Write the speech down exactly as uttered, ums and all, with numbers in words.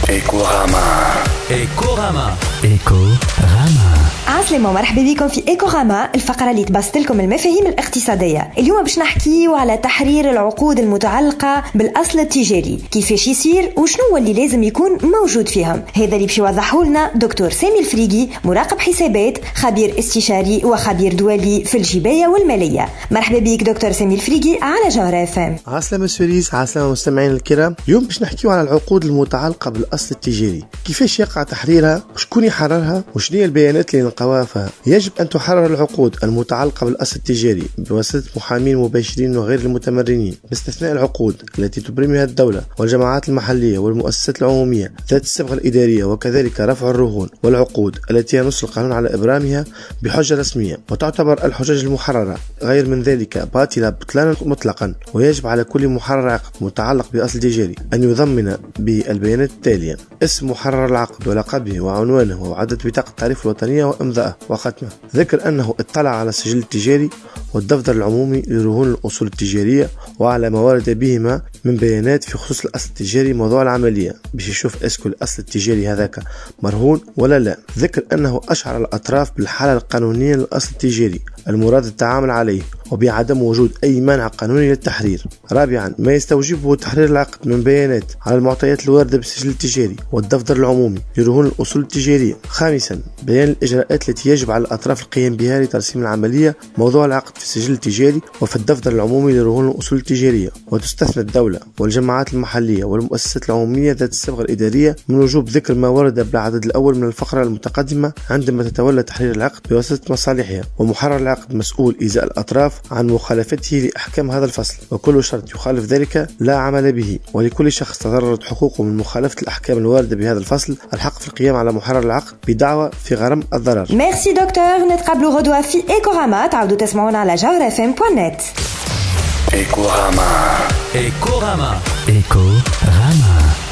إيكوراما إيكوراما إيكوراما. عسلامة ومرحبا بكم في إيكوراما، الفقرة اللي تبسط لكم المفاهيم الاقتصادية. اليوم باش نحكيو على تحرير العقود المتعلقة بالأصل التجاري، كيفاش يصير وشنو اللي لازم يكون موجود فيهم. هذا اللي باش يوضحه لنا دكتور سامي الفريقي، مراقب حسابات، خبير استشاري وخبير دولي في الجباية والمالية. مرحبا بك دكتور سامي الفريقي على جوهرة اف ام. عسلامة سوريس، عسلامة مستمعين الكرام. اليوم باش نحكيو على العقود المتعلقة بالأصل التجاري، كيفاش يقع تحريرها، وشكون يحررها، وشنو هي البيانات اللي نلقاوها فيها. يجب أن تحرر العقود المتعلقة بالأصل التجاري بواسطة محامين مباشرين وغير المتمرنين، باستثناء العقود التي تبرمها الدولة والجماعات المحلية والمؤسسات العمومية ذات الصبغة الإدارية، وكذلك رفع الرهون والعقود التي ينص القانون على إبرامها بحجة رسمية، وتعتبر الحجج المحررة غير من ذلك باطلة بطلانا مطلقا. ويجب على كل محرر عقد متعلق بأصل تجاري أن يضمن بالبيانات التالية: اسم محرر العقد ولقبه وعنوانه وعدد بطاقة التعريف الوطنية وإمضاءه وختمه، ذكر أنه اطلع على السجل التجاري والدفتر العمومي لرهون الأصول التجارية وعلى ما ورد بهما من بيانات في خصوص الأصل التجاري موضوع العملية، باش يشوف اسكو الأصل التجاري هذاك مرهون ولا لا. ذكر أنه أشعر الأطراف بالحالة القانونية للأصل التجاري المراد التعامل عليه وبعدم وجود أي مانع قانوني للتحرير. رابعا، ما يستوجبه تحرير العقد من بيانات على المعطيات الواردة بالسجل التجاري والدفتر العمومي لرهون الأصول التجارية. خامسا، بيان الإجراءات التي يجب على الأطراف القيام بها لترسيم العملية موضوع العقد في السجل التجاري وفي الدفتر العمومي لرهون الأصول التجارية. وتستثنى الدولة والجماعات المحلية والمؤسسات العمومية ذات الصبغة الإدارية من وجوب ذكر ما ورد بالعدد الأول من الفقرة المتقدمة عندما تتولى تحرير العقد بواسطة مصالحها. ومحرر العقد مسؤول إزاء الأطراف عن مخالفته لأحكام هذا الفصل، وكل شرط يخالف ذلك لا عمل به. ولكل شخص تضررت حقوقه من مخالفة الأحكام الواردة بهذا الفصل الحق في القيام على محرر العقد بدعوى في غرم الضرر. ميرسي دكتور، نتقابلوا غدوة في إيكوراما، تعودوا تسمعونا على جوهرة اف ام دوت نت. إيكوراما إيكوراما إيكوراما.